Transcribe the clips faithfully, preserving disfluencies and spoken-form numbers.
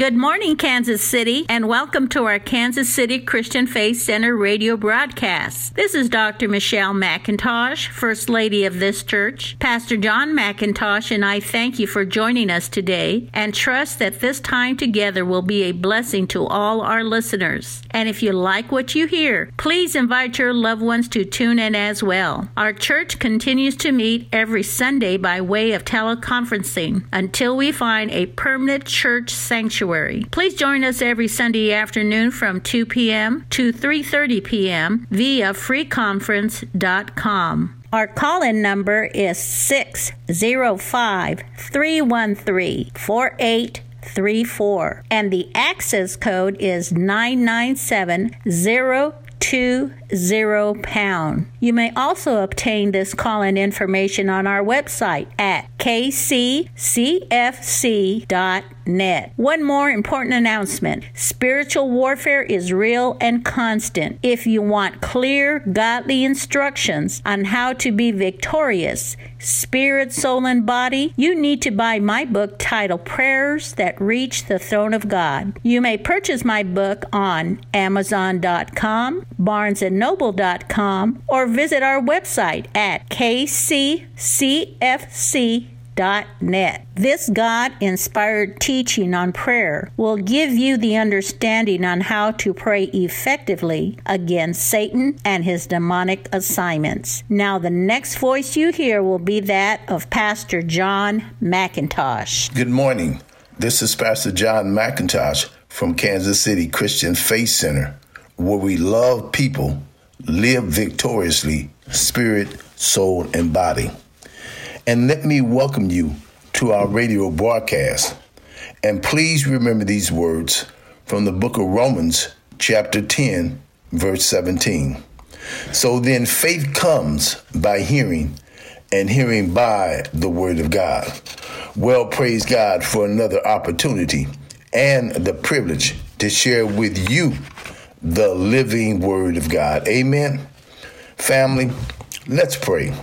Good morning, Kansas City, and welcome to our Kansas City Christian Faith Center radio broadcast. This is Doctor Michelle McIntosh, First Lady of this church. Pastor John McIntosh and I thank you for joining us today and trust that this time together will be a blessing to all our listeners. And if you like what you hear, please invite your loved ones to tune in as well. Our church continues to meet every Sunday by way of teleconferencing until we find a permanent church sanctuary. Please join us every Sunday afternoon from two p.m. to three thirty p.m. via free conference dot com. Our call-in number is six oh five, three one three, four eight three four, and the access code is nine nine seven zero two zero pound. You may also obtain this call-in information on our website at k c c f c dot net. One more important announcement. Spiritual warfare is real and constant. If you want clear, godly instructions on how to be victorious, spirit, soul, and body, you need to buy my book titled Prayers That Reach the Throne of God. You may purchase my book on amazon dot com, barnes and noble dot com, or visit our website at k c c f c dot net. This God-inspired teaching on prayer will give you the understanding on how to pray effectively against Satan and his demonic assignments. Now, the next voice you hear will be that of Pastor John McIntosh. Good morning. This is Pastor John McIntosh from Kansas City Christian Faith Center, where we love people, live victoriously, spirit, soul, and body. And let me welcome you to our radio broadcast. And please remember these words from the book of Romans, chapter ten, verse seventeen. So then faith comes by hearing, and hearing by the word of God. Well, praise God for another opportunity and the privilege to share with you the living word of God. Amen. Family, let's pray.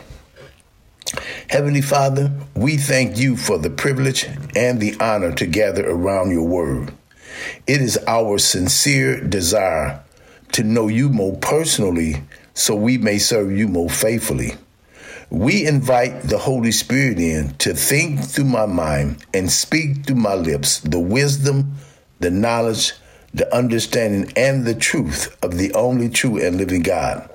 Heavenly Father, we thank you for the privilege and the honor to gather around your word. It is our sincere desire to know you more personally so we may serve you more faithfully. We invite the Holy Spirit in to think through my mind and speak through my lips the wisdom, the knowledge, the understanding, and the truth of the only true and living God.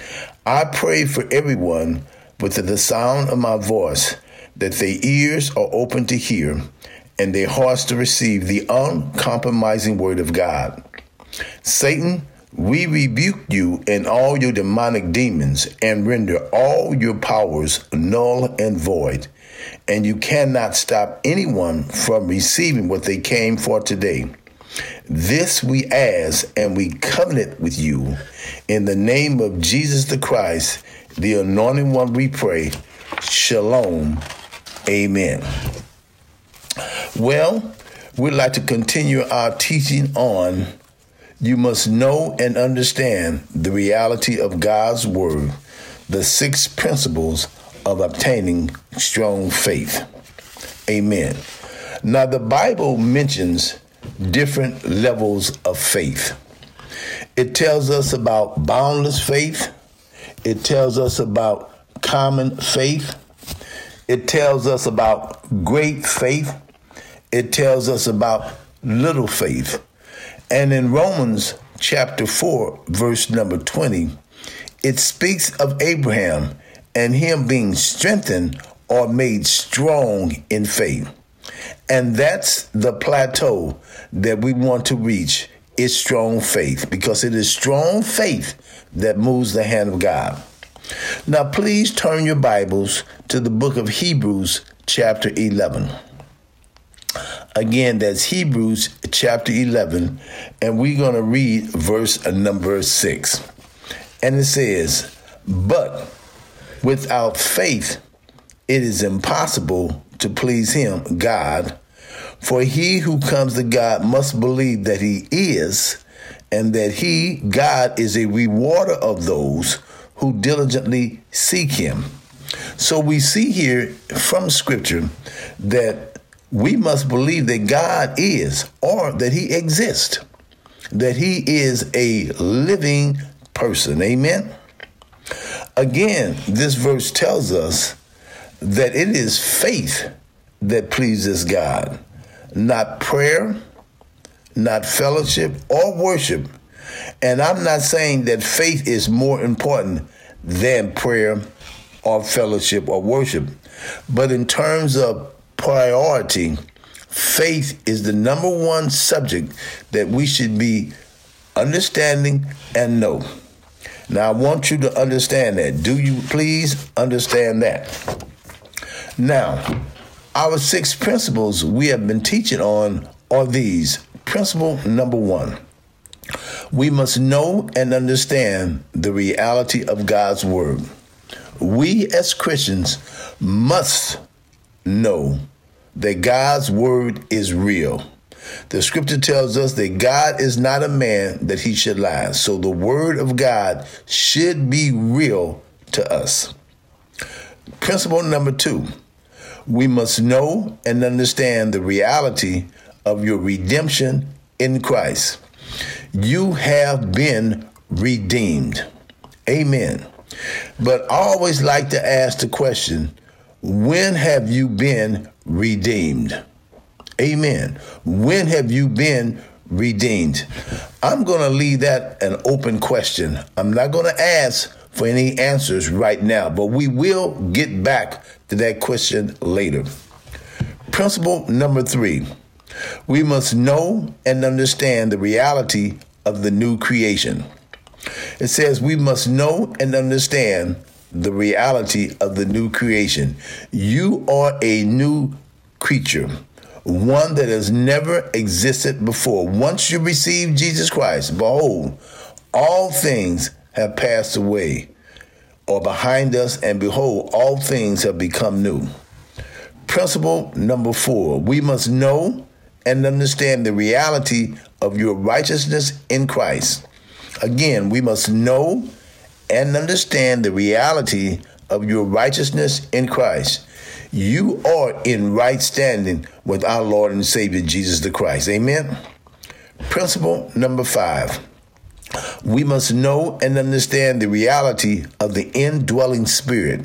I pray for everyone with the sound of my voice, that their ears are open to hear and their hearts to receive the uncompromising word of God. Satan, we rebuke you and all your demonic demons and render all your powers null and void. And you cannot stop anyone from receiving what they came for today. This we ask and we covenant with you in the name of Jesus the Christ, the anointed one, we pray. Shalom. Amen. Well, we'd like to continue our teaching on you must know and understand the reality of God's word, the six principles of obtaining strong faith. Amen. Now, the Bible mentions different levels of faith. It tells us about boundless faith. It tells us about common faith. It tells us about great faith. It tells us about little faith. And in Romans chapter four, verse number twenty, it speaks of Abraham and him being strengthened or made strong in faith. And that's the plateau that we want to reach, is strong faith, because it is strong faith that moves the hand of God. Now, please turn your Bibles to the book of Hebrews, chapter eleven. Again, that's Hebrews, chapter eleven, and we're going to read verse number six. And it says, "But without faith, it is impossible to please him, God. For he who comes to God must believe that he is, and that he, God, is a rewarder of those who diligently seek him." So we see here from Scripture that we must believe that God is, or that he exists, that he is a living person. Amen. Again, this verse tells us that it is faith that pleases God, not prayer, not fellowship or worship. And I'm not saying that faith is more important than prayer or fellowship or worship. But in terms of priority, faith is the number one subject that we should be understanding and know. Now, I want you to understand that. Do you please understand that? Now, our six principles we have been teaching on are these. Principle number one, we must know and understand the reality of God's word. We as Christians must know that God's word is real. The scripture tells us that God is not a man that he should lie. So the word of God should be real to us. Principle number two, we must know and understand the reality of your redemption in Christ. You have been redeemed. Amen. But I always like to ask the question, when have you been redeemed? Amen. When have you been redeemed? I'm going to leave that an open question. I'm not going to ask for any answers right now, but we will get back to that question later. Principle number three, we must know and understand the reality of the new creation. It says we must know and understand the reality of the new creation. You are a new creature, one that has never existed before. Once you receive Jesus Christ, behold, all things have passed away or behind us, and behold, all things have become new. Principle number four, we must know and understand the reality of your righteousness in Christ. Again, we must know and understand the reality of your righteousness in Christ. You are in right standing with our Lord and Savior, Jesus the Christ. Amen. Principle number five, we must know and understand the reality of the indwelling spirit.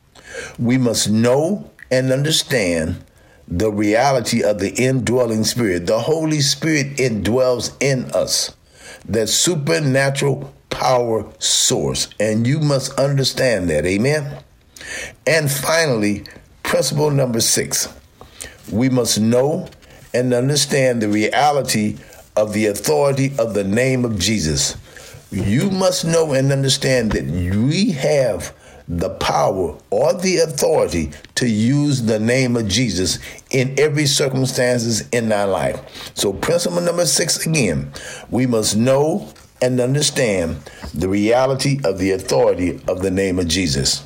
We must know and understand the reality of the indwelling spirit. The Holy Spirit indwells in us, that supernatural power source. And you must understand that. Amen. And finally, principle number six, we must know and understand the reality of the authority of the name of Jesus. You must know and understand that we have the power or the authority to use the name of Jesus in every circumstances in our life. So principle number six, again, we must know and understand the reality of the authority of the name of Jesus.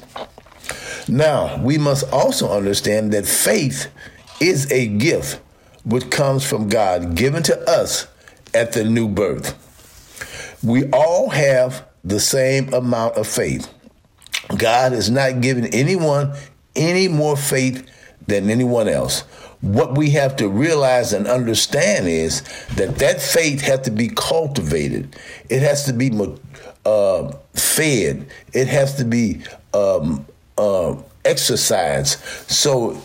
Now, we must also understand that faith is a gift which comes from God, given to us at the new birth. We all have the same amount of faith. God has not given anyone any more faith than anyone else. What we have to realize and understand is that that faith has to be cultivated. It has to be uh, fed. It has to be um, uh, exercised so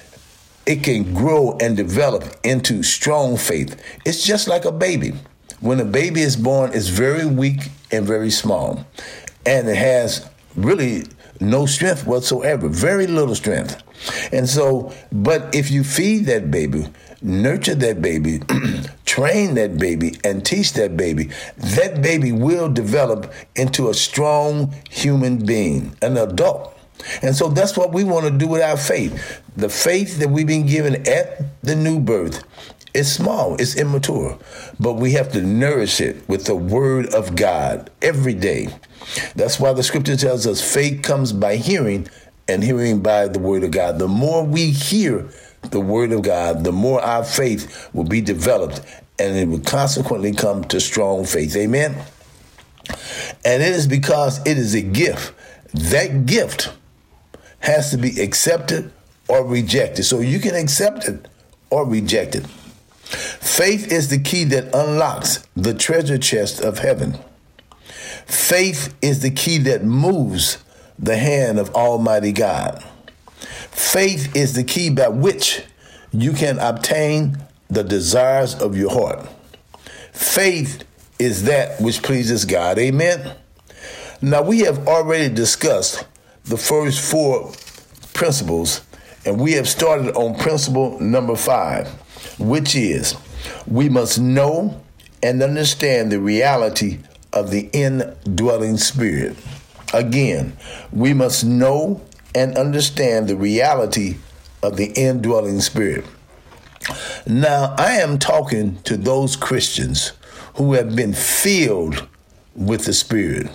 it can grow and develop into strong faith. It's just like a baby. When a baby is born, it's very weak and very small, and it has really no strength whatsoever, very little strength. And so, but if you feed that baby, nurture that baby, train that baby, and teach that baby, that baby will develop into a strong human being, an adult. And so that's what we want to do with our faith. The faith that we've been given at the new birth is small, it's immature, but we have to nourish it with the word of God every day. That's why the scripture tells us faith comes by hearing, and hearing by the word of God. The more we hear the word of God, the more our faith will be developed, and it will consequently come to strong faith. Amen. And it is because it is a gift. That gift has to be accepted or rejected. So you can accept it or rejected. Faith is the key that unlocks the treasure chest of heaven. Faith is the key that moves the hand of Almighty God. Faith is the key by which you can obtain the desires of your heart. Faith is that which pleases God. Amen. Now, we have already discussed the first four principles, and we have started on principle number five, which is we must know and understand the reality of the indwelling spirit. Again, we must know and understand the reality of the indwelling spirit. Now, I am talking to those Christians who have been filled with the Spirit.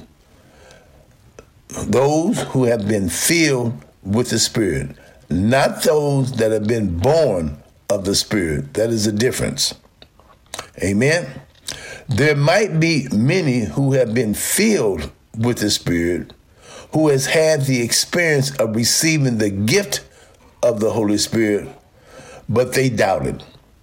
Those who have been filled with the Spirit, not those that have been born of the Spirit. That is the difference. Amen. There might be many who have been filled with the Spirit, who has had the experience of receiving the gift of the Holy Spirit, but they doubted.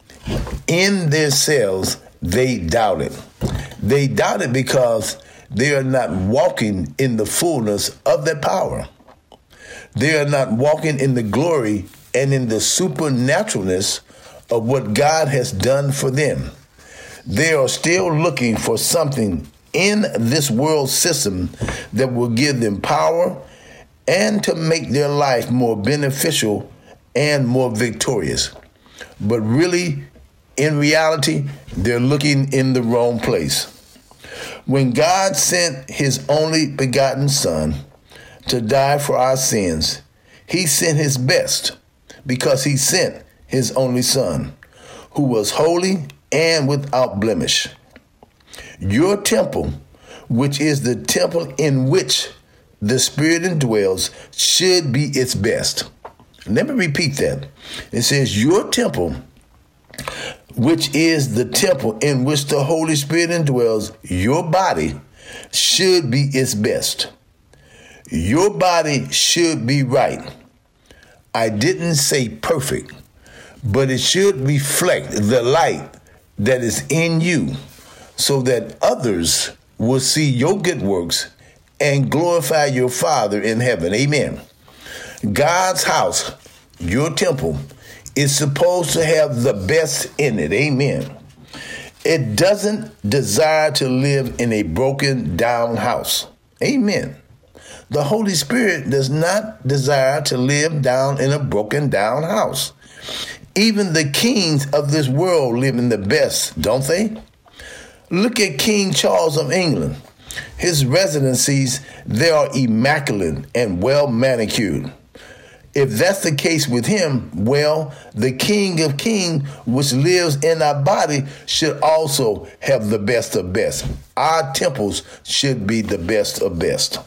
In themselves, they doubted. They doubted because they are not walking in the fullness of their power. They are not walking in the glory and in the supernaturalness of what God has done for them. They are still looking for something in this world system that will give them power and to make their life more beneficial and more victorious. But really, in reality, they're looking in the wrong place. When God sent his only begotten Son to die for our sins, he sent his best because he sent his only Son, who was holy and without blemish. Your temple, which is the temple in which the Spirit indwells, should be its best. Let me repeat that. It says, your temple, which is the temple in which the Holy Spirit indwells, your body should be its best. Your body should be right. I didn't say perfect, but it should reflect the light that is in you so that others will see your good works and glorify your Father in heaven. Amen. God's house, your temple, is supposed to have the best in it. Amen. It doesn't desire to live in a broken down house. Amen. The Holy Spirit does not desire to live down in a broken down house. Even the kings of this world live in the best, don't they? Look at King Charles of England. His residencies, they are immaculate and well manicured. If that's the case with him, well, the King of Kings, which lives in our body, should also have the best of best. Our temples should be the best of best.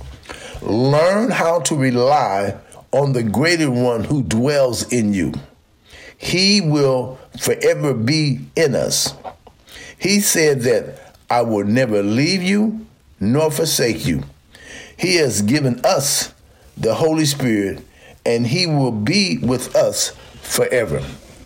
Learn how to rely on the greater one who dwells in you. He will forever be in us. He said that I will never leave you nor forsake you. He has given us the Holy Spirit, and he will be with us forever.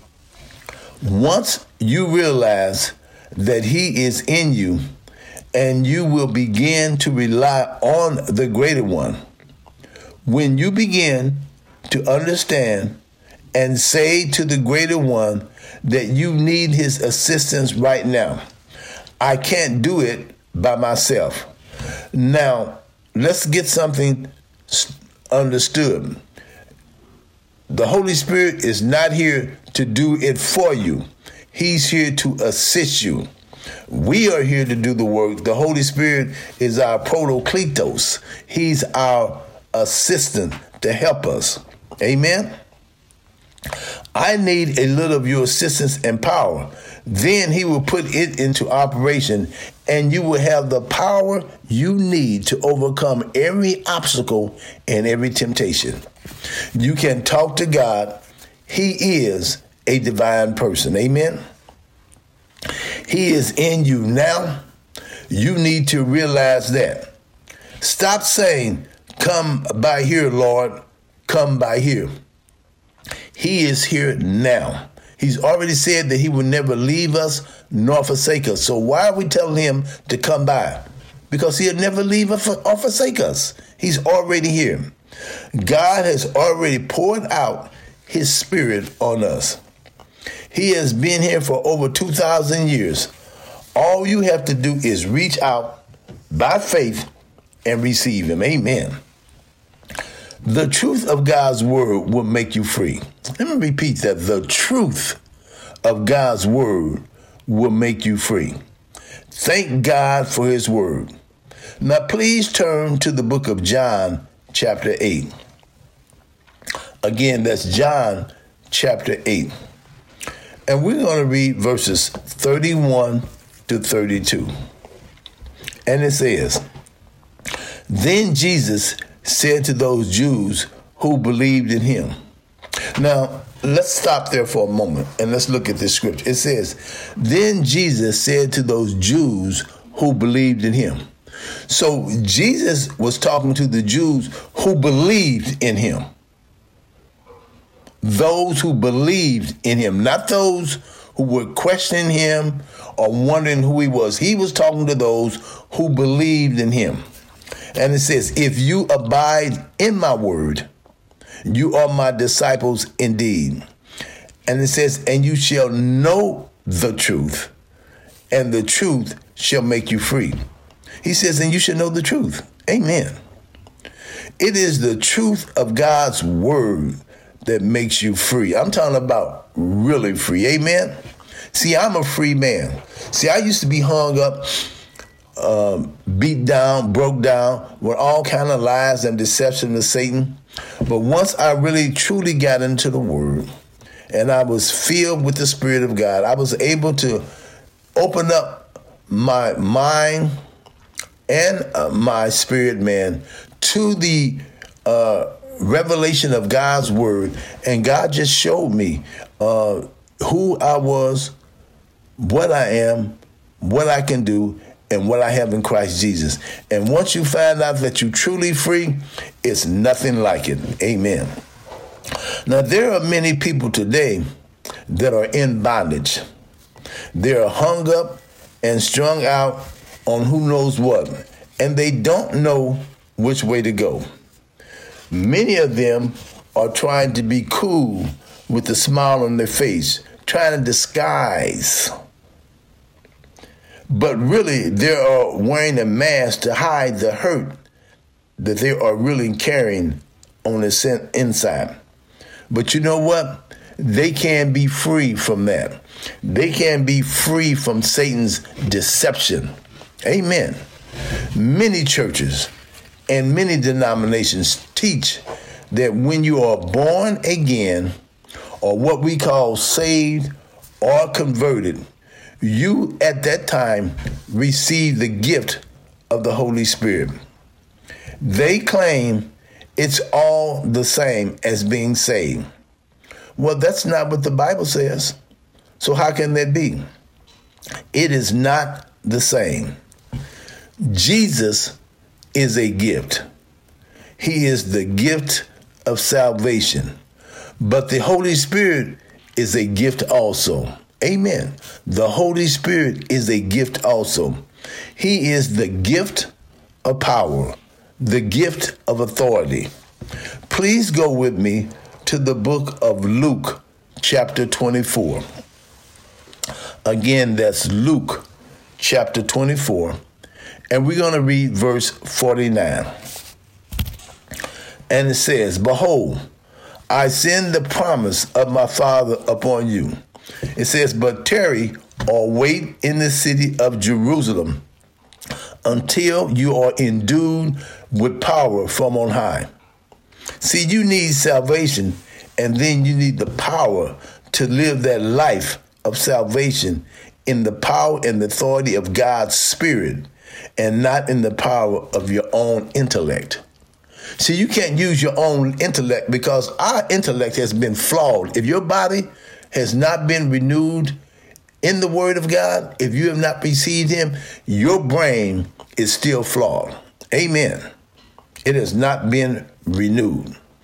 Once you realize that he is in you, and you will begin to rely on the greater one. When you begin to understand and say to the greater one that you need his assistance right now, I can't do it by myself. Now, let's get something understood. The Holy Spirit is not here to do it for you. He's here to assist you. We are here to do the work. The Holy Spirit is our protokletos. He's our assistant to help us. Amen? I need a little of your assistance and power. Then he will put it into operation, and you will have the power you need to overcome every obstacle and every temptation. You can talk to God. He is a divine person. Amen? He is in you now. You need to realize that. Stop saying, come by here, Lord. Come by here. He is here now. He's already said that he will never leave us nor forsake us. So why are we telling him to come by? Because he'll never leave us or forsake us. He's already here. God has already poured out his spirit on us. He has been here for over two thousand years. All you have to do is reach out by faith and receive him. Amen. The truth of God's word will make you free. Let me repeat that. The truth of God's word will make you free. Thank God for his word. Now, please turn to the book of John, chapter eight. Again, that's John, chapter eight. And we're going to read verses thirty-one to thirty-two. And it says, Then Jesus said to those Jews who believed in him. Now, let's stop there for a moment and let's look at this scripture. It says, Then Jesus said to those Jews who believed in him. So Jesus was talking to the Jews who believed in him. Those who believed in him, not those who were questioning him or wondering who he was. He was talking to those who believed in him. And it says, if you abide in my word, you are my disciples indeed. And it says, and you shall know the truth, and the truth shall make you free. He says, and you should know the truth. Amen. It is the truth of God's word that makes you free. I'm talking about really free. Amen. See, I'm a free man. See, I used to be hung up, um, beat down, broke down with all kind of lies and deception of Satan. But once I really truly got into the word and I was filled with the Spirit of God, I was able to open up my mind and uh, my spirit, man, to the uh, revelation of God's word. And God just showed me uh, who I was, what I am, what I can do, and what I have in Christ Jesus. And once you find out that you're truly free, it's nothing like it. Amen. Now, there are many people today that are in bondage. They are hung up and strung out on who knows what, and they don't know which way to go. Many of them are trying to be cool with a smile on their face, trying to disguise. But really, they are wearing a mask to hide the hurt that they are really carrying on the inside. But you know what? They can be free from that. They can be free from Satan's deception. Amen. Many churches and many denominations teach that when you are born again, or what we call saved or converted, you at that time receive the gift of the Holy Spirit. They claim it's all the same as being saved. Well, that's not what the Bible says. So how can that be? It is not the same. Jesus is a gift. He is the gift of salvation. But the Holy Spirit is a gift also. Amen. The Holy Spirit is a gift also. He is the gift of power, the gift of authority. Please go with me to the book of Luke, chapter twenty-four. Again, that's Luke, chapter twenty-four. And we're going to read verse forty-nine. And it says, Behold, I send the promise of my Father upon you. It says, but tarry or wait in the city of Jerusalem until you are endued with power from on high. See, you need salvation, and then you need the power to live that life of salvation in the power and the authority of God's Spirit, and not in the power of your own intellect. See, you can't use your own intellect because our intellect has been flawed. If your body has not been renewed in the Word of God, if you have not received Him, your brain is still flawed. Amen. It has not been renewed.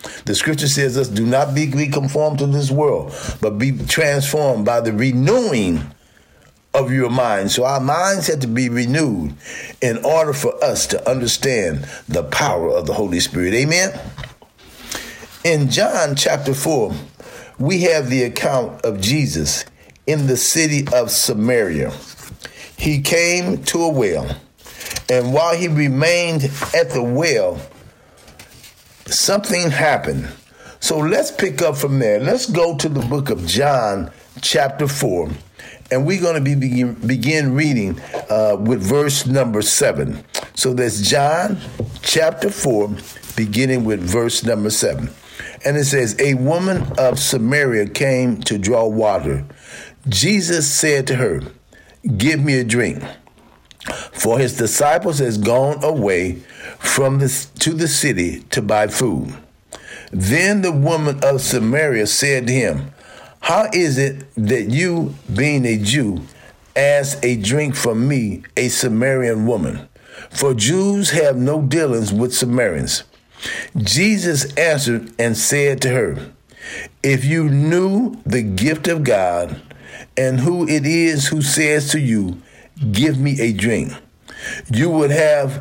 The scripture says us, do not be, be conformed to this world, but be transformed by the renewing of your mind. So our minds have to be renewed in order for us to understand the power of the Holy Spirit. Amen? In John chapter four, we have the account of Jesus in the city of Samaria. He came to a well, and while he remained at the well, something happened. So let's pick up from there. Let's go to the book of John chapter four, and we're going to be begin, begin reading uh, with verse number seven. So that's John chapter four, beginning with verse number seven. And it says, a woman of Samaria came to draw water. Jesus said to her, give me a drink. For his disciples has gone away from the, to the city to buy food. Then the woman of Samaria said to him, how is it that you, being a Jew, ask a drink from me, a Samaritan woman? For Jews have no dealings with Samaritans. Jesus answered and said to her, if you knew the gift of God and who it is who says to you, give me a drink, you would have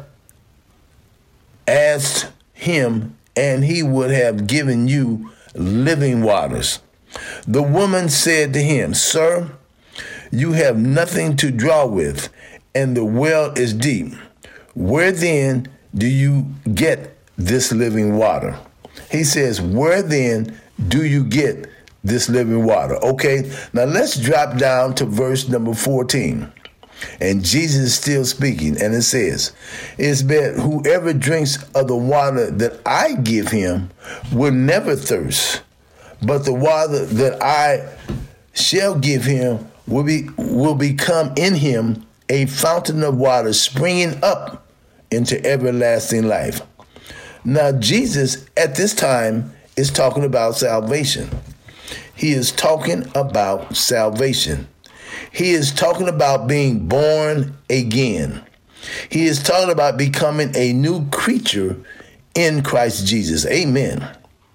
asked him, and he would have given you living waters. The woman said to him, sir, you have nothing to draw with, and the well is deep. Where then do you get this living water? He says, where then do you get this living water? Okay, now let's drop down to verse number fourteen. And Jesus is still speaking, and it says, it's that whoever drinks of the water that I give him will never thirst, but the water that I shall give him will be will become in him a fountain of water springing up into everlasting life. Now, Jesus at this time is talking about salvation. He is talking about salvation. He is talking about being born again. He is talking about becoming a new creature in Christ Jesus. Amen.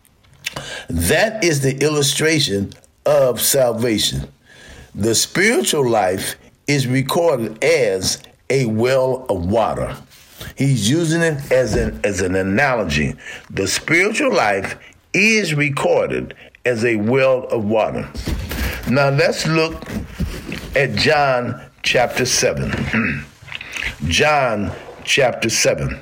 That is the illustration of salvation. The spiritual life is recorded as a well of water. He's using it as an, as an analogy. The spiritual life is recorded as a well of water. Now let's look at John chapter seven. John chapter seven.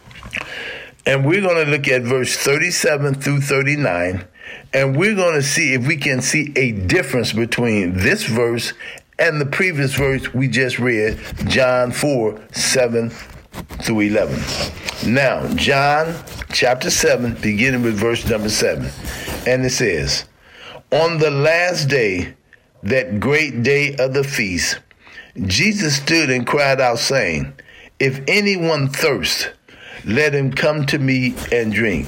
And we're going to look at verse thirty-seven through thirty-nine, and we're going to see if we can see a difference between this verse and the previous verse we just read, John four, seven through eleven. Now, John chapter seven, beginning with verse number seven. And it says, on the last day, that great day of the feast, Jesus stood and cried out, saying, if anyone thirst, let him come to me and drink.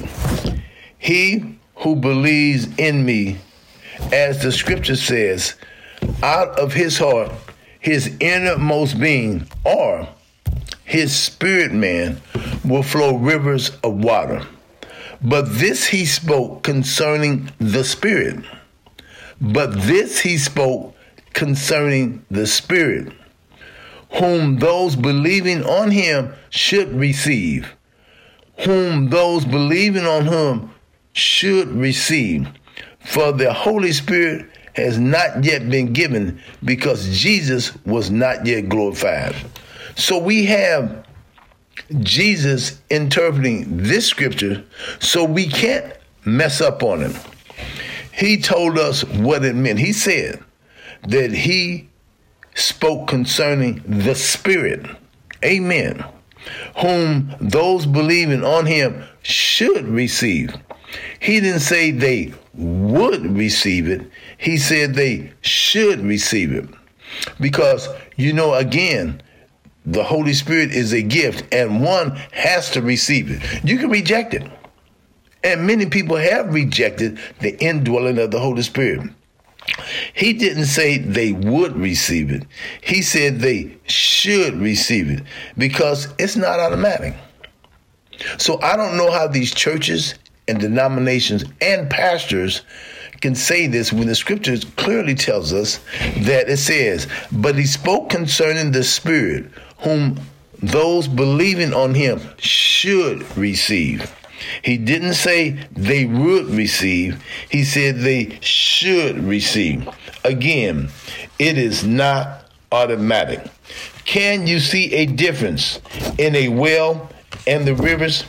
He who believes in me, as the scripture says, out of his heart, his innermost being, or his spirit man, will flow rivers of water. But this he spoke concerning the Spirit. But this he spoke concerning the Spirit, whom those believing on him should receive. Whom those believing on him should receive. For the Holy Spirit has not yet been given, because Jesus was not yet glorified. So we have Jesus interpreting this scripture, so we can't mess up on it. He told us what it meant. He said that he spoke concerning the Spirit. Amen. Whom those believing on him should receive. He didn't say they would receive it. He said they should receive it. Because, you know, again, the Holy Spirit is a gift, and one has to receive it. You can reject it. And many people have rejected the indwelling of the Holy Spirit. He didn't say they would receive it. He said they should receive it, because it's not automatic. So I don't know how these churches and denominations and pastors can say this when the scriptures clearly tells us that it says, but he spoke concerning the Spirit, whom those believing on him should receive. He didn't say they would receive. He said they should receive. Again, it is not automatic. Can you see a difference in a well and the rivers?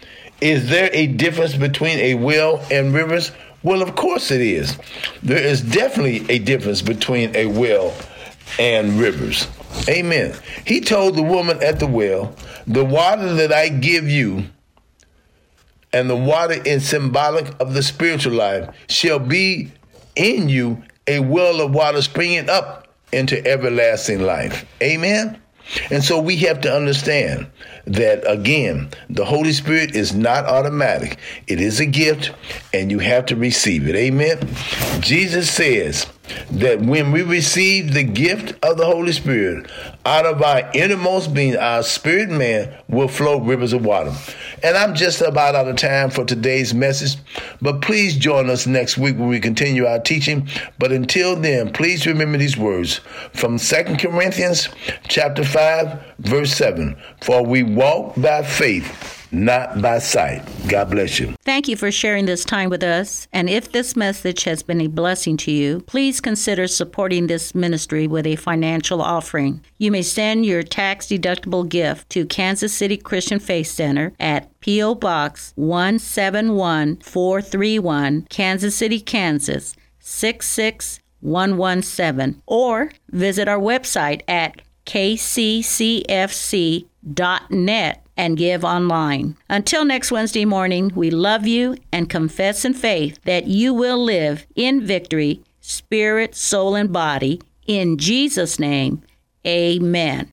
Is there a difference between a well and rivers? Well, of course it is. There is definitely a difference between a well and rivers. Amen. He told the woman at the well, the water that I give you, and the water is symbolic of the spiritual life, shall be in you a well of water springing up into everlasting life. Amen. And so we have to understand that, again, the Holy Spirit is not automatic. It is a gift, and you have to receive it. Amen. Jesus says that when we receive the gift of the Holy Spirit, out of our innermost being, our spirit man, will flow rivers of water. And I'm just about out of time for today's message, but please join us next week when we continue our teaching. But until then, please remember these words from Second Corinthians chapter five, verse seven. For we walk by faith, not by sight. God bless you. Thank you for sharing this time with us. And if this message has been a blessing to you, please consider supporting this ministry with a financial offering. You may send your tax-deductible gift to Kansas City Christian Faith Center at P O. Box one seven one four three one, Kansas City, Kansas six six one one seven, or visit our website at k c c f c dot net and give online. Until next Wednesday morning, we love you and confess in faith that you will live in victory, spirit, soul, and body. In Jesus' name, amen.